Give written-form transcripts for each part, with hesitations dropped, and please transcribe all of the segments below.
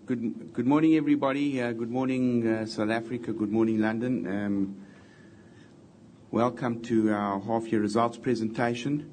Good morning, everybody. Good morning, South Africa. Good morning, London. Welcome to our half-year results presentation.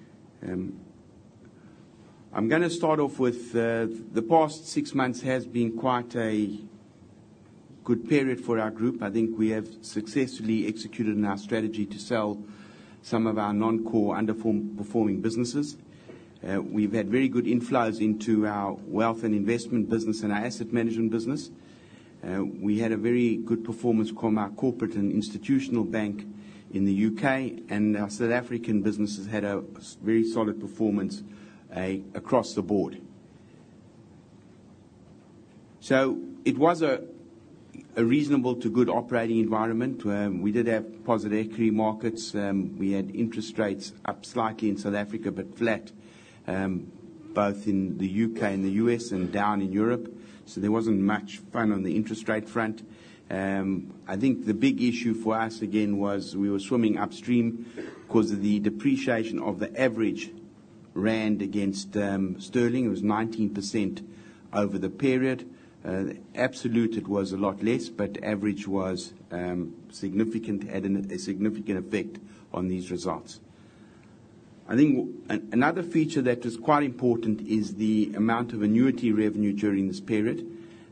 I'm going to start off with the past 6 months has been quite a good period for our group. I think we have successfully executed on our strategy to sell some of our non-core underperforming businesses. We've had very good inflows into our wealth and investment business and our asset management business. We had a very good performance from our corporate and institutional bank in the UK, and our South African businesses had a very solid performance across the board. So it was a reasonable to good operating environment. We did have positive equity markets. We had interest rates up slightly in South Africa but flat both in the UK and the US and down in Europe. So there wasn't much fun on the interest rate front. I think the big issue for us again was we were swimming upstream because of the depreciation of the average rand against sterling. It was 19% over the period. Absolute it was a lot less, but average was significant, had a significant effect on these results. I think another feature that was quite important is the amount of annuity revenue during this period.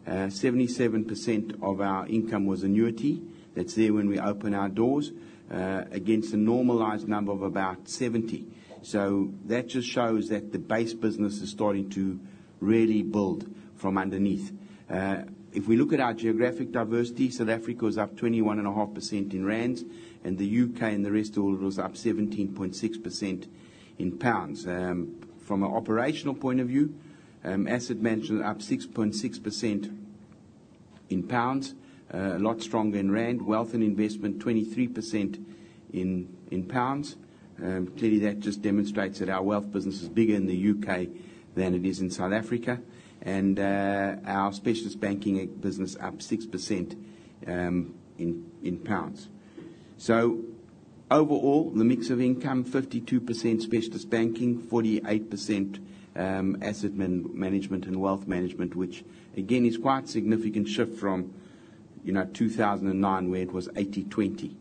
77% of our income was annuity. That's there when we open our doors, against a normalized number of about 70. So that just shows that the base business is starting to really build from underneath. If we look at our geographic diversity, South Africa was up 21.5% in rands, and the UK and the rest of the world was up 17.6% in pounds. From an operational point of view, asset management up 6.6% in pounds, a lot stronger in rand. Wealth and investment 23% in pounds. Clearly that just demonstrates that our wealth business is bigger in the UK than it is in South Africa. And our specialist banking business up 6% in pounds. So overall, the mix of income, 52% specialist banking, 48% asset management and wealth management, which again is quite a significant shift from 2009 where it was 80-20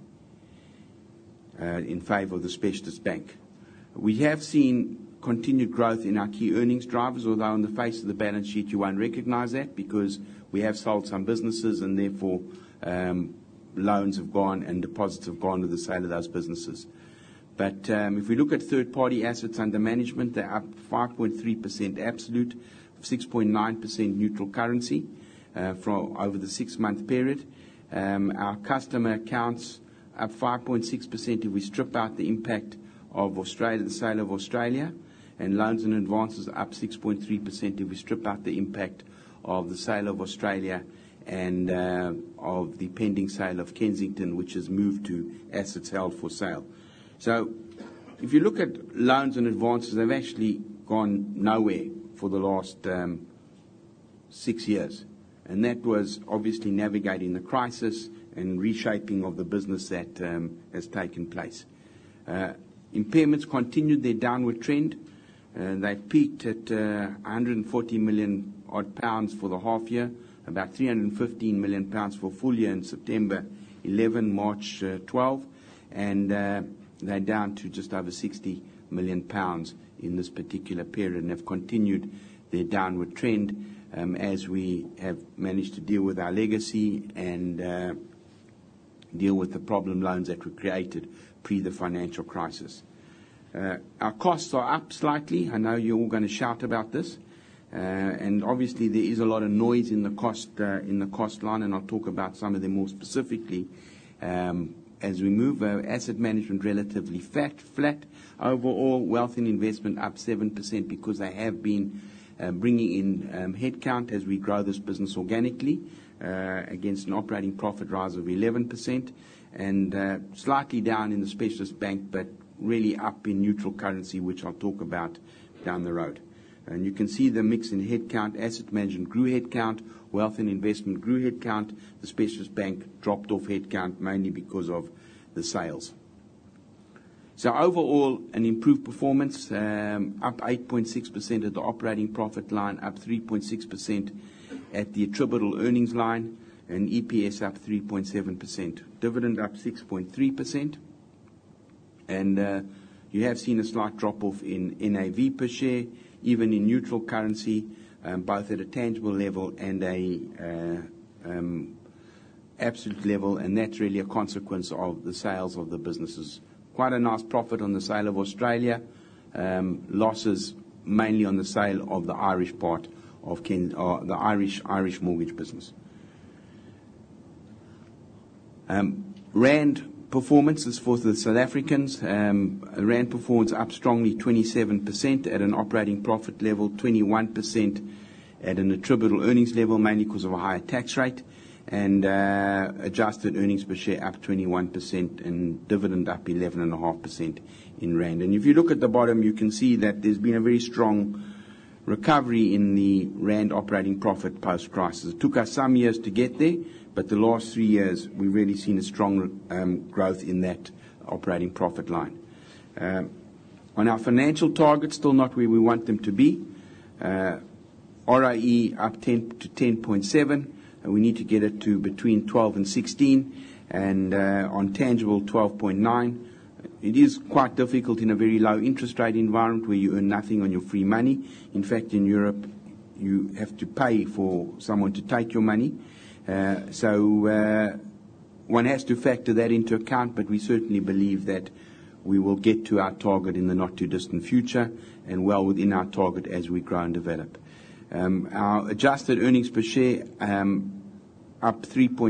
in favour of the specialist bank. We have seen continued growth in our key earnings drivers, although on the face of the balance sheet you won't recognise that because we have sold some businesses and therefore loans have gone and deposits have gone with the sale of those businesses. But if we look at third-party assets under management, they're up 5.3% absolute, 6.9% neutral currency from over the 6-month period. Our customer accounts up 5.6% if we strip out the impact of Australia, the sale of Australia, and loans and advances up 6.3% if we strip out the impact of the sale of Australia and of the pending sale of Kensington, which has moved to assets held for sale. So if you look at loans and advances, they've actually gone nowhere for the last 6 years. And that was obviously navigating the crisis and reshaping of the business that has taken place. Impairments continued their downward trend. They peaked at 140 million odd pounds for the half year, about 315 million pounds for full year in September 11, March 12, and they're down to just over 60 million pounds in this particular period and have continued their downward trend as we have managed to deal with our legacy and deal with the problem loans that were created pre the financial crisis. Our costs are up slightly. I know you're all going to shout about this, and obviously there is a lot of noise in the cost line, and I'll talk about some of them more specifically as we move. Asset management relatively flat. Overall, wealth and investment up 7% because they have been bringing in headcount as we grow this business organically against an operating profit rise of 11%, and slightly down in the specialist bank, but really up in neutral currency, which I'll talk about down the road. And you can see the mix in headcount. Asset management grew headcount, wealth and investment grew headcount. The specialist bank dropped off headcount mainly because of the sales. So overall, an improved performance, up 8.6% at the operating profit line, up 3.6% at the attributable earnings line, and EPS up 3.7%. Dividend up 6.3%. And you have seen a slight drop-off in NAV per share, even in neutral currency, both at a tangible level and a absolute level, and that's really a consequence of the sales of the businesses. Quite a nice profit on the sale of Australia, losses mainly on the sale of the Irish part of the Irish mortgage business. Rand performance is for the South Africans. Rand performance up strongly, 27% at an operating profit level, 21% at an attributable earnings level, mainly because of a higher tax rate, and adjusted earnings per share up 21% and dividend up 11.5% in Rand. And if you look at the bottom, you can see that there's been a very strong recovery in the Rand operating profit post-crisis. It took us some years to get there, but the last 3 years we've really seen a strong growth in that operating profit line. On our financial targets, still not where we want them to be. ROE up 10 to 10.7. We need to get it to between 12 and 16, and on tangible 12.9. It is quite difficult in a very low interest rate environment where you earn nothing on your free money. In fact, in Europe, you have to pay for someone to take your money. So one has to factor that into account, but we certainly believe that we will get to our target in the not-too-distant future and well within our target as we grow and develop. Our adjusted earnings per share up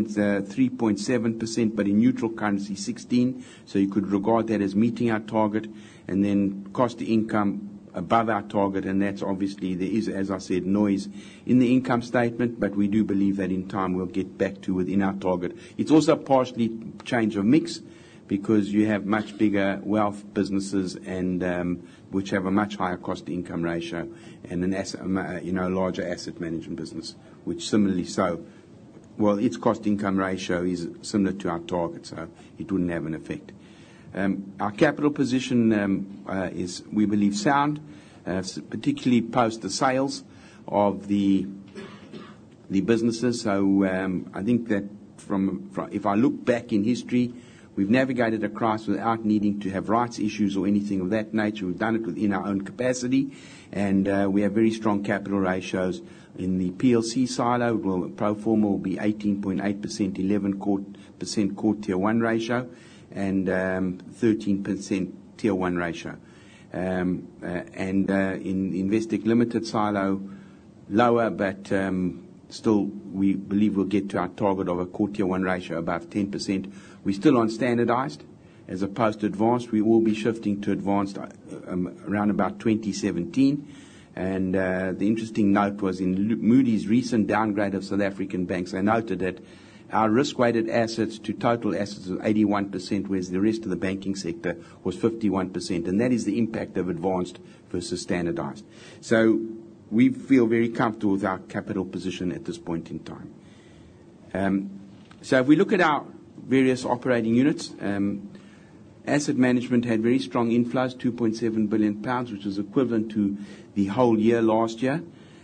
3.7%, but in neutral currency 16, so you could regard that as meeting our target, and then cost to income above our target, and that's obviously, there is, as I said, noise in the income statement, but we do believe that in time we'll get back to within our target. It's also partially change of mix, because you have much bigger wealth businesses and which have a much higher cost-to-income ratio, and an asset, larger asset management business, which similarly so. Well, its cost-income ratio is similar to our target, so it wouldn't have an effect. Our capital position is, we believe, sound, particularly post the sales of the businesses. So I think that from if I look back in history, we've navigated a crisis without needing to have rights issues or anything of that nature. We've done it within our own capacity, and we have very strong capital ratios. In the PLC silo, pro forma will be 18.8%, 11% core tier 1 ratio, and 13% tier 1 ratio. In Investec Limited silo, lower, but still we believe we'll get to our target of a core tier 1 ratio above 10%. We're still on standardized as opposed to advanced. We will be shifting to advanced around about 2017. And the interesting note was in Moody's recent downgrade of South African banks, they noted that our risk-weighted assets to total assets was 81%, whereas the rest of the banking sector was 51%. And that is the impact of advanced versus standardized. So we feel very comfortable with our capital position at this point in time. So if we look at our various operating units, asset management had very strong inflows, £2.7 billion, which is equivalent to the whole year last year.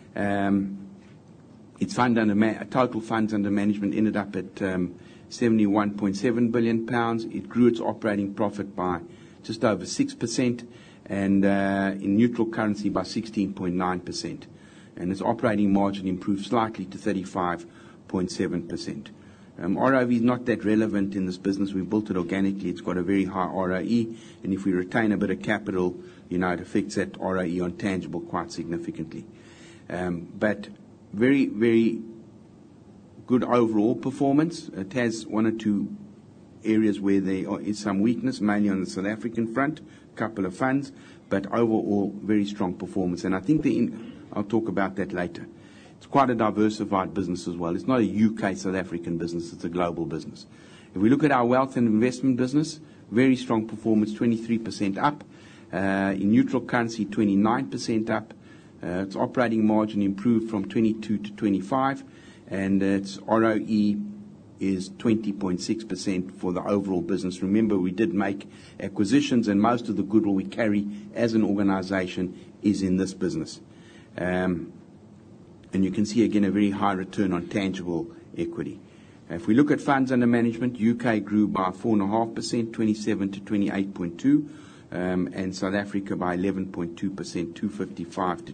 Its total funds under management ended up at £71.7 billion. It grew its operating profit by just over 6%, and in neutral currency by 16.9%. And its operating margin improved slightly to 35.7%. ROE is not that relevant in this business. We built it organically. It's got a very high ROE, and if we retain a bit of capital, it affects that ROE on tangible quite significantly. But very, very good overall performance. It has one or two areas where there is some weakness, mainly on the South African front, a couple of funds, but overall very strong performance. And I think I'll talk about that later. It's quite a diversified business as well. It's not a UK South African business, it's a global business. If we look at our wealth and investment business, very strong performance, 23% up. In neutral currency, 29% up. Its operating margin improved from 22 to 25, and its ROE is 20.6% for the overall business. Remember, we did make acquisitions, and most of the goodwill we carry as an organization is in this business. And you can see again a very high return on tangible equity. If we look at funds under management, UK grew by 4.5%, 27 to 28.2, and South Africa by 11.2%, 255 to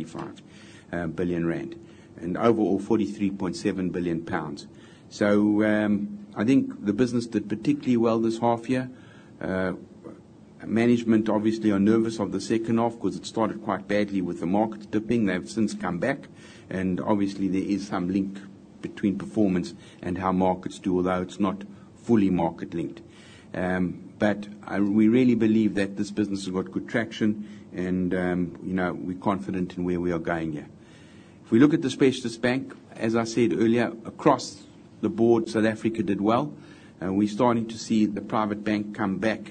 285 billion rand, and overall 43.7 billion pounds. So I think the business did particularly well this half year. Management obviously are nervous of the second half because it started quite badly with the markets dipping. They've since come back, and obviously there is some link between performance and how markets do, although it's not fully market linked. But we really believe that this business has got good traction, and we're confident in where we are going here. If we look at the specialist bank, as I said earlier, across the board, South Africa did well. We're starting to see the private bank come back,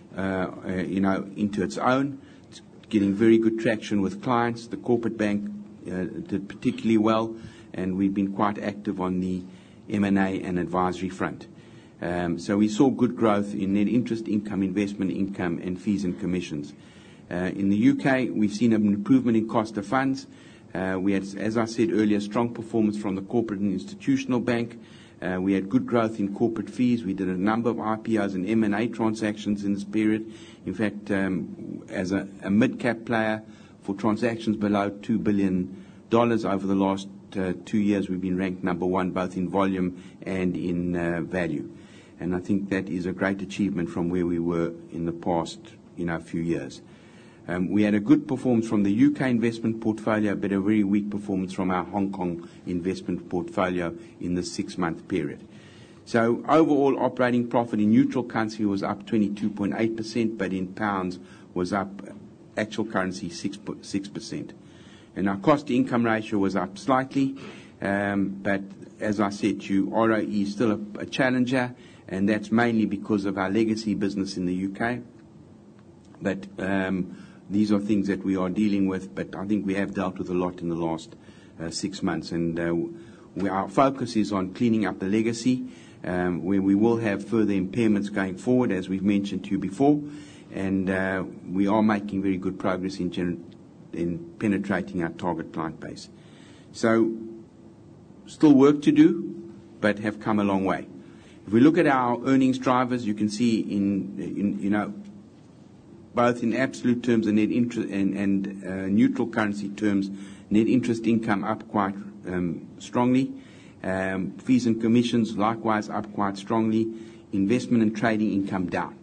into its own. It's getting very good traction with clients. The corporate bank did particularly well, and we've been quite active on the M&A and advisory front. So we saw good growth in net interest income, investment income, and fees and commissions. In the UK, we've seen an improvement in cost of funds. We had, as I said earlier, strong performance from the corporate and institutional bank. We had good growth in corporate fees. We did a number of IPOs and M&A transactions in this period. In fact, as a mid-cap player for transactions below $2 billion over the last 2 years, we've been ranked number one both in volume and in value. And I think that is a great achievement from where we were in the past few years. We had a good performance from the UK investment portfolio, but a very weak performance from our Hong Kong investment portfolio in the 6-month period. So overall operating profit in neutral currency was up 22.8%, but in pounds was up actual currency 6%. And our cost-to-income ratio was up slightly, but as I said to you, ROE is still a challenger, and that's mainly because of our legacy business in the UK. But these are things that we are dealing with, but I think we have dealt with a lot in the last 6 months. And our focus is on cleaning up the legacy, where we will have further impairments going forward, as we've mentioned to you before. And we are making very good progress in penetrating our target client base. So still work to do, but have come a long way. If we look at our earnings drivers, you can see in both in absolute terms and net interest and neutral currency terms, net interest income up quite strongly. Fees and commissions likewise up quite strongly. Investment and trading income down,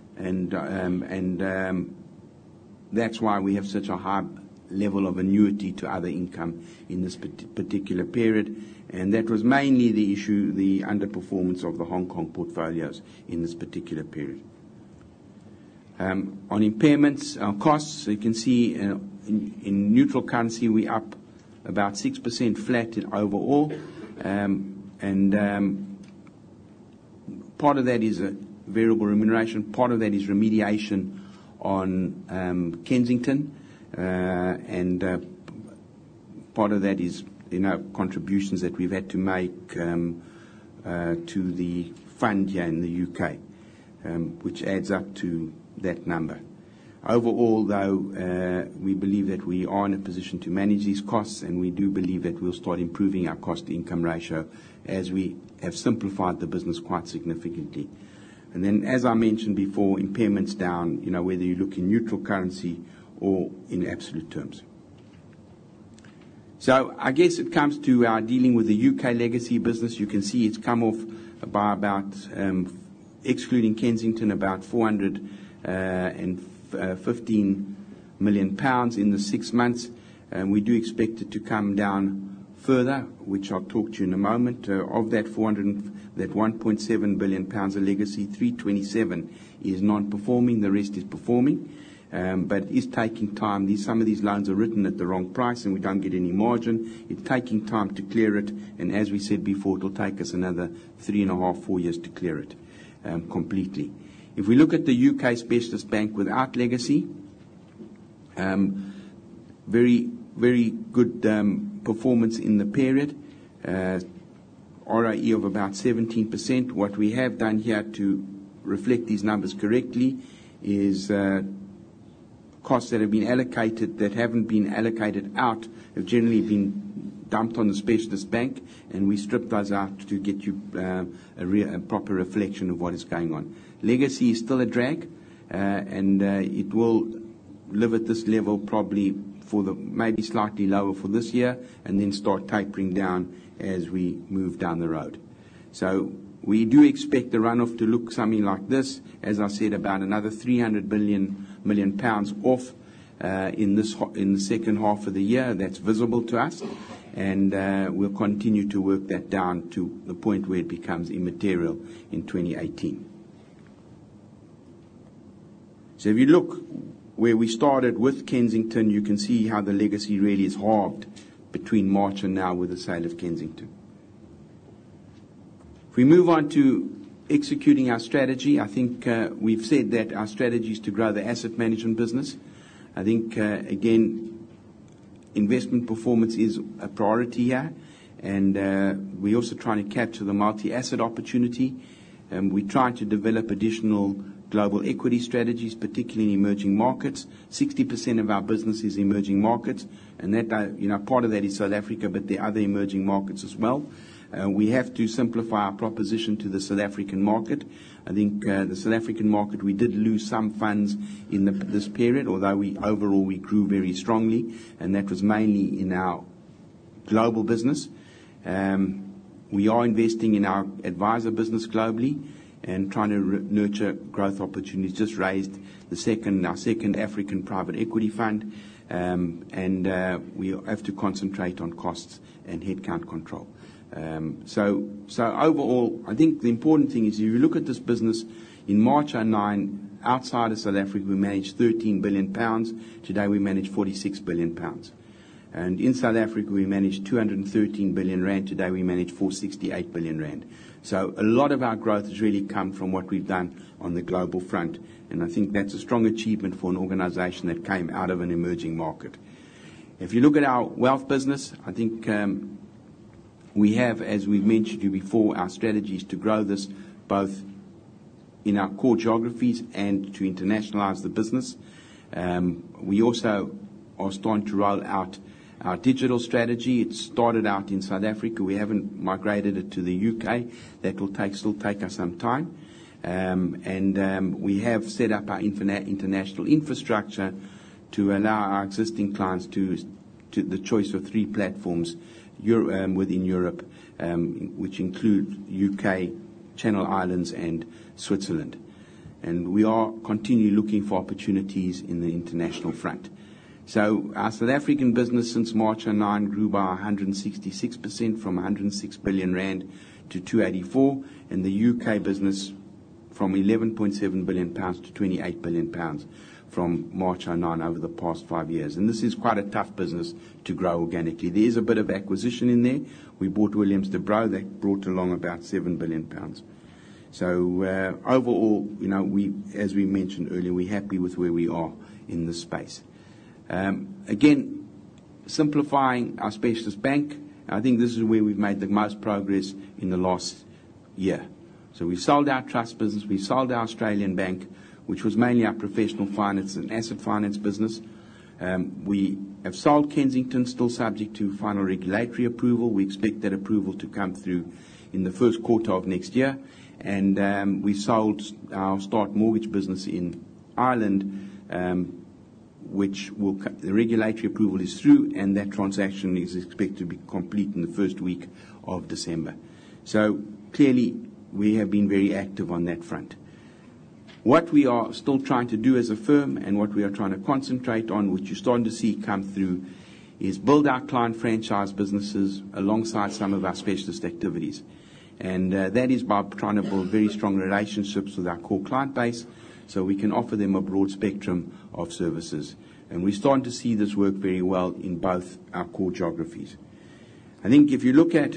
and that's why we have such a high level of annuity to other income in this particular period. And that was mainly the issue, the underperformance of the Hong Kong portfolios in this particular period. On impairments, our costs, you can see in neutral currency we up about 6% flat in overall, and part of that is a variable remuneration, part of that is remediation on Kensington, and part of that is contributions that we've had to make to the fund here in the UK, which adds up to that number. Overall, though, we believe that we are in a position to manage these costs, and we do believe that we'll start improving our cost-to-income ratio as we have simplified the business quite significantly. And then, as I mentioned before, impairments down, whether you look in neutral currency or in absolute terms. So I guess it comes to our dealing with the UK legacy business. You can see it's come off by about, excluding Kensington, about 415 million pounds in the 6 months. And we do expect it to come down further, which I'll talk to you in a moment. Of that 1.7 billion pounds of legacy, 327 is non-performing, the rest is performing. But it is taking time. Some of these loans are written at the wrong price and we don't get any margin. It's taking time to clear it, and as we said before, it will take us another 3.5, 4 years to clear it completely. If we look at the UK specialist bank without legacy, very, very good performance in the period, ROE of about 17%. What we have done here to reflect these numbers correctly is costs that have been allocated, that haven't been allocated out, have generally been dumped on the specialist bank, and we stripped those out to get you a proper reflection of what is going on. Legacy is still a drag, and it will live at this level probably for maybe slightly lower for this year, and then start tapering down as we move down the road. So we do expect the runoff to look something like this. As I said, about another 300 million pounds off in the second half of the year. That's visible to us, and we'll continue to work that down to the point where it becomes immaterial in 2018. So if you look where we started with Kensington, you can see how the legacy really is halved between March and now with the sale of Kensington. If we move on to executing our strategy, I think we've said that our strategy is to grow the asset management business. I think, again, investment performance is a priority here, and we're also trying to capture the multi-asset opportunity. We're trying to develop additional global equity strategies, particularly in emerging markets. 60% of our business is emerging markets, and that part of that is South Africa, but there are other emerging markets as well. We have to simplify our proposition to the South African market. I think the South African market, we did lose some funds in this period, although overall we grew very strongly, and that was mainly in our global business. We are investing in our advisor business globally and trying to nurture growth opportunities. Just raised our second African private equity fund, and we have to concentrate on costs and headcount control. So overall, I think the important thing is if you look at this business, in March 2009, outside of South Africa, we managed 13 billion pounds. Today we manage 46 billion pounds. And in South Africa, we managed 213 billion rand. Today we manage 468 billion rand. So a lot of our growth has really come from what we've done on the global front. And I think that's a strong achievement for an organization that came out of an emerging market. If you look at our wealth business, I think we have, as we've mentioned to you before, our strategy is to grow this both in our core geographies and to internationalize the business. We also are starting to roll out our digital strategy. It started out in South Africa. We haven't migrated it to the UK. That will still take us some time. And we have set up our international infrastructure to allow our existing clients to the choice of 3 platforms within Europe, which include UK, Channel Islands, and Switzerland. And we are continually looking for opportunities in the international front. So our South African business since March 2009 grew by 166% from 106 billion rand to 284, and the UK business from 11.7 billion pounds to 28 billion pounds from March 2009 over the past 5 years. And this is quite a tough business to grow organically. There is a bit of acquisition in there. We bought Williams de Bro. That brought along about 7 billion pounds. So overall, as we mentioned earlier, we're happy with where we are in this space. Again, simplifying our specialist bank. I think this is where we've made the most progress in the last year. So we sold our trust business. We sold our Australian bank, which was mainly our professional finance and asset finance business. We have sold Kensington, still subject to final regulatory approval. We expect that approval to come through in the first quarter of next year. And we sold our Start Mortgage business in Ireland, which the regulatory approval is through, and that transaction is expected to be complete in the first week of December. So clearly, we have been very active on that front. What we are still trying to do as a firm and what we are trying to concentrate on, which you're starting to see come through, is build our client franchise businesses alongside some of our specialist activities. And that is by trying to build very strong relationships with our core client base so we can offer them a broad spectrum of services. And we're starting to see this work very well in both our core geographies. I think if you look at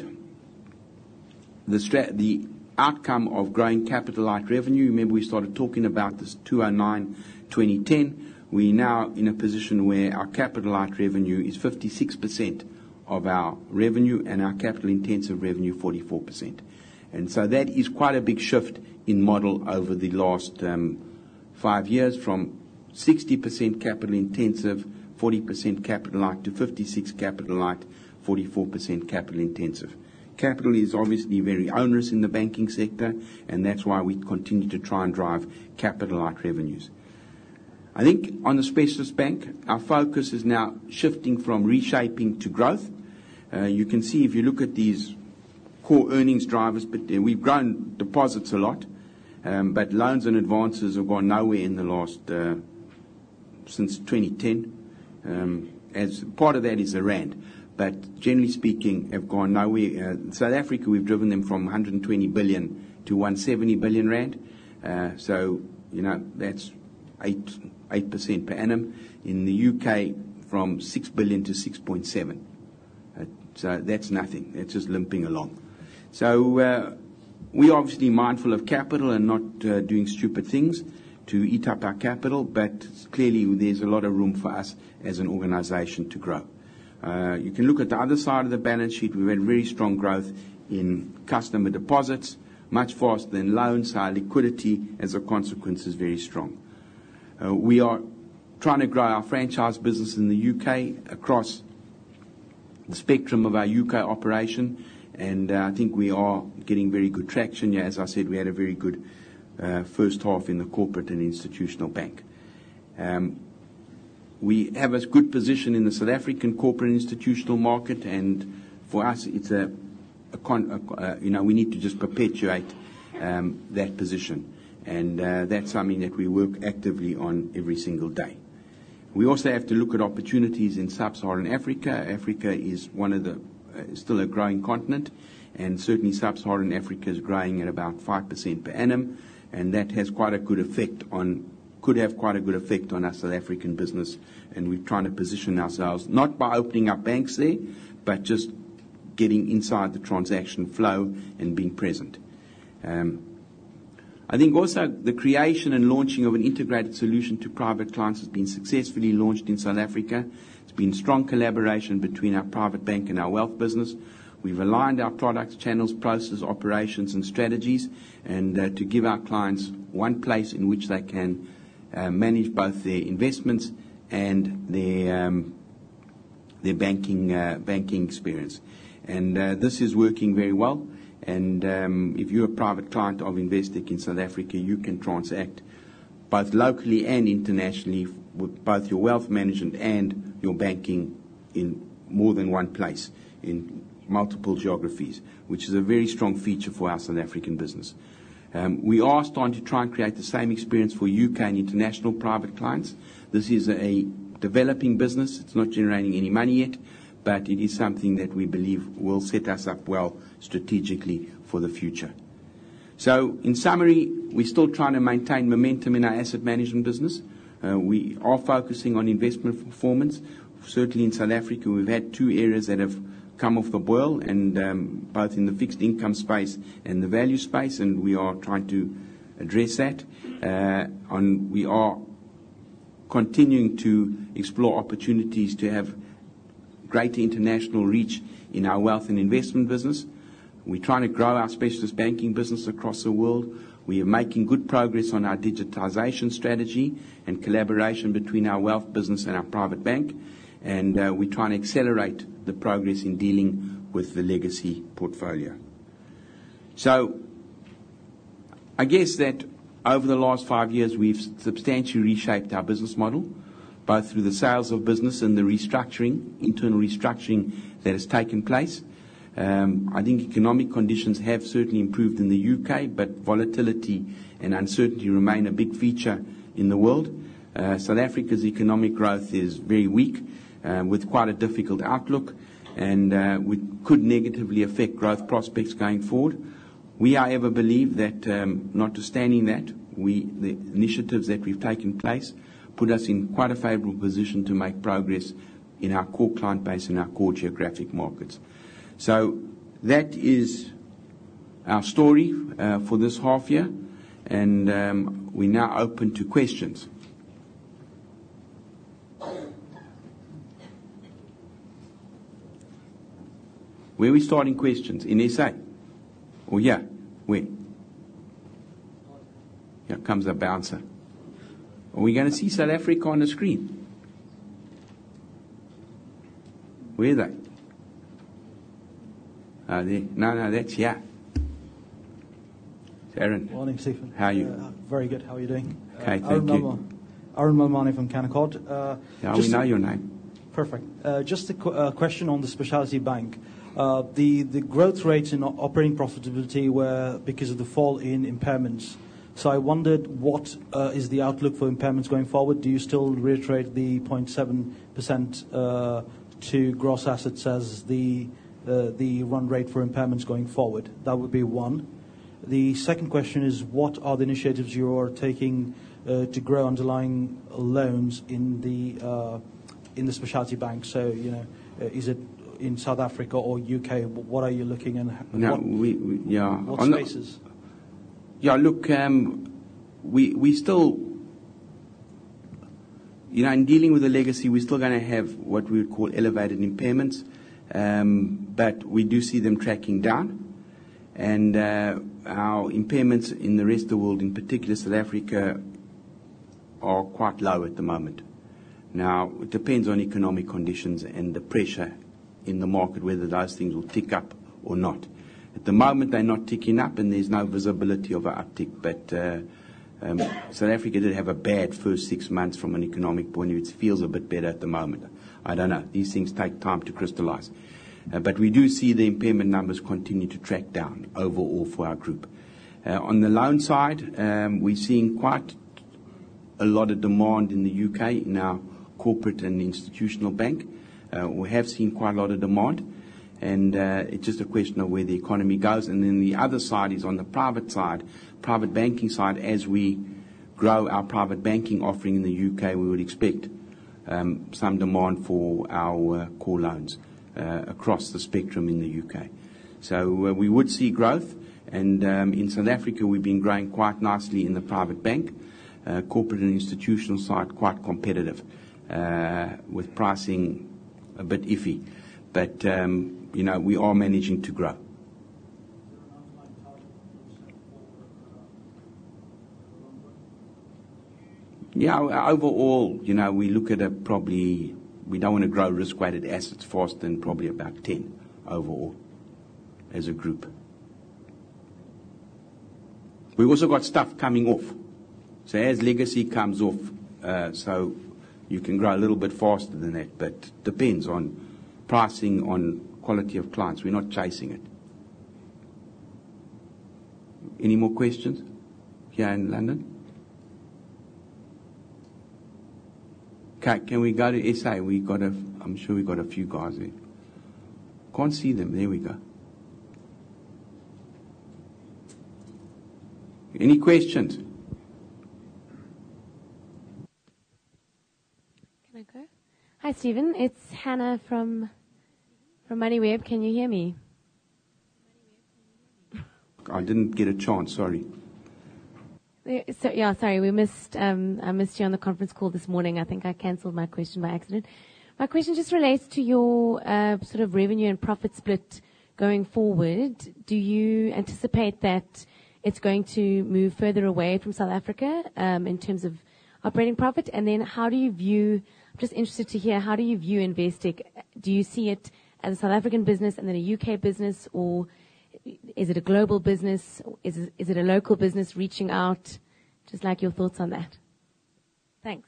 the outcome of growing capital light revenue, remember we started talking about this 2009-2010. We're now in a position where our capital light revenue is 56% of our revenue and our capital intensive revenue 44%. And so that is quite a big shift in model over the last 5 years, from 60% capital intensive, 40% capital light, to 56 capital light, 44% capital intensive. Capital is obviously very onerous in the banking sector, and that's why we continue to try and drive capital-light revenues. I think on the specialist bank, our focus is now shifting from reshaping to growth. You can see if you look at these core earnings drivers, but we've grown deposits a lot, but loans and advances have gone nowhere in the last, since 2010. As part of that is the rand, but generally speaking have gone nowhere. South Africa, we've driven them from 120 billion to 170 billion rand. So, that's 8% per annum. In the UK, from 6 billion to 6.7. So that's nothing. That's just limping along. So we're obviously mindful of capital and not doing stupid things to eat up our capital, but clearly there's a lot of room for us as an organization to grow. You can look at the other side of the balance sheet. We've had very strong growth in customer deposits, much faster than loans. Our liquidity, as a consequence, is very strong. We are trying to grow our franchise business in the UK across the spectrum of our UK operation, and I think we are getting very good traction. As I said, we had a very good first half in the corporate and institutional bank. We have a good position in the South African corporate and institutional market, and for us, it's we need to just perpetuate that position, and that's something that we work actively on every single day. We also have to look at opportunities in sub-Saharan Africa. Africa is still a growing continent, and certainly sub-Saharan Africa is growing at about 5% per annum, and that has quite a good effect could have quite a good effect on our South African business, and we're trying to position ourselves not by opening up banks there, but just getting inside the transaction flow and being present. I think also the creation and launching of an integrated solution to private clients has been successfully launched in South Africa. It's been strong collaboration between our private bank and our wealth business. We've aligned our products, channels, processes, operations, and strategies, and to give our clients one place in which they can manage both their investments and their banking experience. And this is working very well. And if you're a private client of Investec in South Africa, you can transact both locally and internationally with both your wealth management and your banking in more than one place in multiple geographies, which is a very strong feature for our South African business. We are starting to try and create the same experience for UK and international private clients. This is a developing business. It's not generating any money yet, but it is something that we believe will set us up well strategically for the future. So, in summary, we're still trying to maintain momentum in our asset management business. We are focusing on investment performance. Certainly in South Africa, we've had two areas that have come off the boil, and both in the fixed income space and the value space, and we are trying to address that. We are continuing to explore opportunities to have greater international reach in our wealth and investment business. We're trying to grow our specialist banking business across the world. We are making good progress on our digitization strategy and collaboration between our wealth business and our private bank. And we're trying to accelerate the progress in dealing with the legacy portfolio. So I guess that over the last 5 years, we've substantially reshaped our business model, both through the sales of business and the restructuring, internal restructuring that has taken place. I think economic conditions have certainly improved in the UK, but volatility and uncertainty remain a big feature in the world. South Africa's economic growth is very weak, with quite a difficult outlook, and could negatively affect growth prospects going forward. We, however, believe that, notwithstanding that, the initiatives that we've taken place put us in quite a favourable position to make progress in our core client base and our core geographic markets. So that is our story for this half year, and we're now open to questions. Where are we starting questions? In SA? Or here? Where? Here comes a bouncer. Are we going to see South Africa on the screen? Where are they? No, that's here. Aaron. Morning, Stephen. How are you? Very good. How are you doing? Okay, thank you. Arun Malmani from Canaccord. We know your name. Perfect. Just a question on the specialty bank. The growth rates in operating profitability were because of the fall in impairments. So I wondered what is the outlook for impairments going forward? Do you still reiterate the 0.7% to gross assets as the run rate for impairments going forward? That would be one. The second question is, what are the initiatives you are taking to grow underlying loans in the specialty bank? So, is it in South Africa or UK? What are you looking at? What spaces? Look, we still, in dealing with the legacy, we're still going to have what we would call elevated impairments, but we do see them tracking down. And our impairments in the rest of the world, in particular South Africa, are quite low at the moment. Now, it depends on economic conditions and the pressure in the market, whether those things will tick up or not. At the moment, they're not ticking up, and there's no visibility of an uptick. But South Africa did have a bad first 6 months from an economic point of view. It feels a bit better at the moment. I don't know. These things take time to crystallize. But we do see the impairment numbers continue to track down overall for our group. On the loan side, we're seeing quite a lot of demand in the UK in our corporate and institutional bank. We have seen quite a lot of demand. And it's just a question of where the economy goes. And then the other side is on the private side, private banking side. As we grow our private banking offering in the UK, we would expect some demand for our core loans across the spectrum in the UK. So we would see growth. And in South Africa, we've been growing quite nicely in the private bank. Corporate and institutional side, quite competitive, with pricing a bit iffy. But we are managing to grow. Overall, we look at we don't want to grow risk-weighted assets faster than probably about 10 overall as a group. We've also got stuff coming off. So as legacy comes off, so you can grow a little bit faster than that, but depends on pricing, on quality of clients. We're not chasing it. Any more questions here in London? Okay, can we go to SA? I'm sure we've got a few guys there. Can't see them. There we go. Any questions? Can I go? Hi, Stephen. It's Hannah from MoneyWeb. Can you hear me? I didn't get a chance. Sorry. Sorry. I missed you on the conference call this morning. I think I cancelled my question by accident. My question just relates to your sort of revenue and profit split going forward. Do you anticipate that it's going to move further away from South Africa in terms of operating profit? And then how do you view, I'm just interested to hear, how do you view Investec? Do you see it as a South African business and then a UK business, or is it a global business? Is it a local business reaching out? Just like your thoughts on that. Thanks.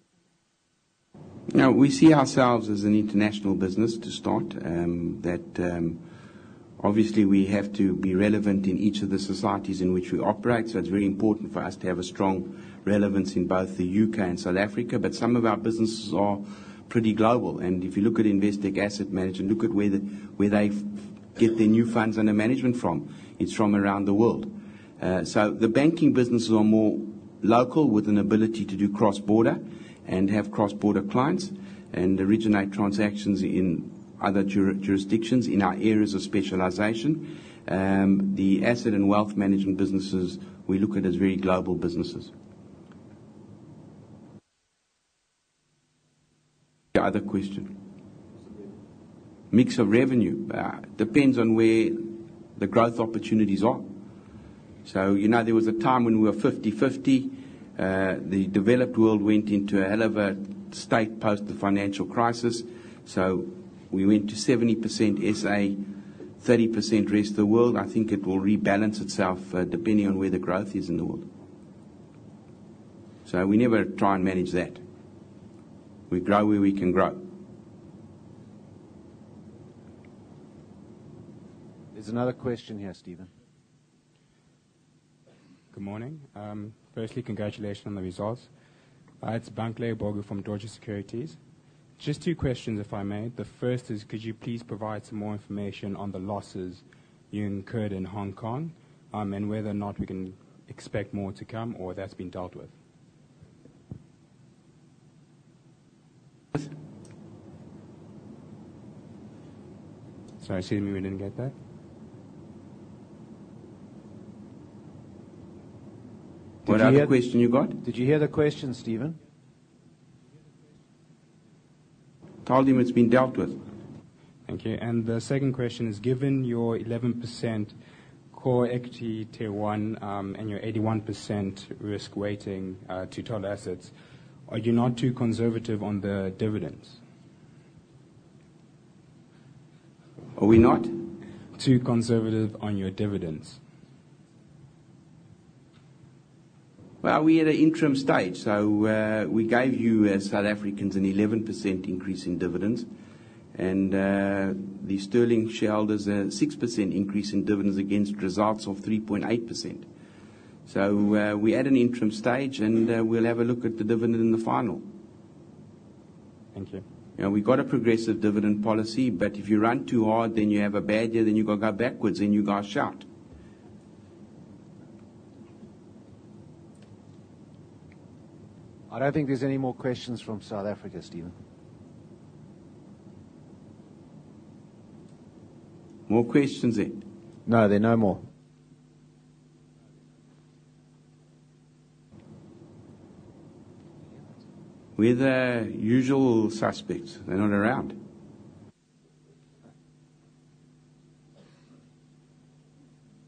We see ourselves as an international business to start. Obviously, we have to be relevant in each of the societies in which we operate, so it's very important for us to have a strong relevance in both the UK and South Africa, but some of our businesses are pretty global. And if you look at Investec Asset Management, look at where they get their new funds under management from. It's from around the world. So the banking businesses are more local, with an ability to do cross-border and have cross-border clients and originate transactions in other jurisdictions in our areas of specialization. The asset and wealth management businesses we look at as very global businesses. The other question. Mix of revenue. Depends on where the growth opportunities are. So, there was a time when we were 50-50. The developed world went into a hell of a state post the financial crisis. So we went to 70% SA, 30% rest of the world, I think it will rebalance itself depending on where the growth is in the world. So we never try and manage that. We grow where we can grow. There's another question here, Stephen. Good morning. Firstly, congratulations on the results. It's Bankole Bogu from Deutsche Securities. Just two questions, if I may. The first is, could you please provide some more information on the losses you incurred in Hong Kong, and whether or not we can expect more to come, or that's been dealt with? Sorry, excuse me, we didn't get that. What other question you got? Did you hear the question, Stephen? Told him it's been dealt with. Thank you. And the second question is, given your 11% core equity tier 1 and your 81% risk weighting to total assets, are you not too conservative on the dividends? Are we not? Too conservative on your dividends? Well, we had an interim stage, so we gave you as South Africans an 11% increase in dividends, and the sterling shareholders a 6% increase in dividends against results of 3.8%. So we at an interim stage, and we'll have a look at the dividend in the final. Thank you. You know, we've got a progressive dividend policy, but if you run too hard, then you have a bad year, then you've got to go backwards, then you guys shout. I don't think there's any more questions from South Africa, Stephen. More questions then? No, there are no more. We're the usual suspects. They're not around.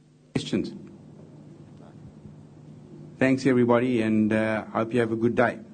Questions? Thanks, everybody, and hope you have a good day.